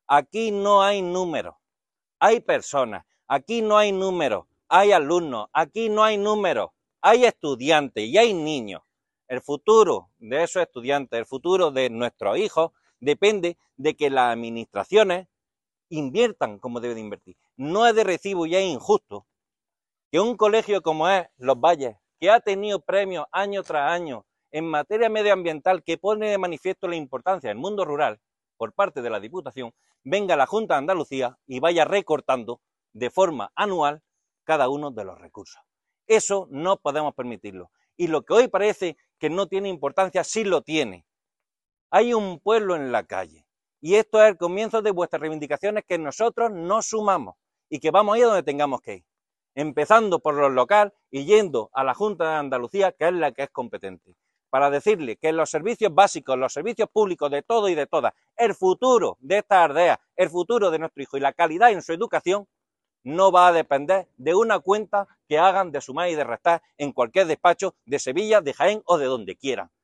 Aquí no hay números, hay personas. Aquí no hay números, hay alumnos. Aquí no hay números, hay estudiantes y hay niños. El futuro de esos estudiantes, el futuro de nuestros hijos, depende de que las administraciones inviertan como deben de invertir. No es de recibo y es injusto que un colegio como es Los Valles, que ha tenido premios año tras año en materia medioambiental, que pone de manifiesto la importancia del mundo rural por parte de la Diputación, venga la Junta de Andalucía y vaya recortando de forma anual cada uno de los recursos. Eso no podemos permitirlo. Y lo que hoy parece que no tiene importancia, sí lo tiene. Hay un pueblo en la calle. Y esto es el comienzo de vuestras reivindicaciones, que nosotros no sumamos y que vamos a ir donde tengamos que ir. Empezando por los locales y yendo a la Junta de Andalucía, que es la que es competente, para decirle que los servicios básicos, los servicios públicos de todo y de todas, el futuro de esta aldea, el futuro de nuestro hijo y la calidad en su educación, no va a depender de una cuenta que hagan de sumar y de restar en cualquier despacho de Sevilla, de Jaén o de donde quieran.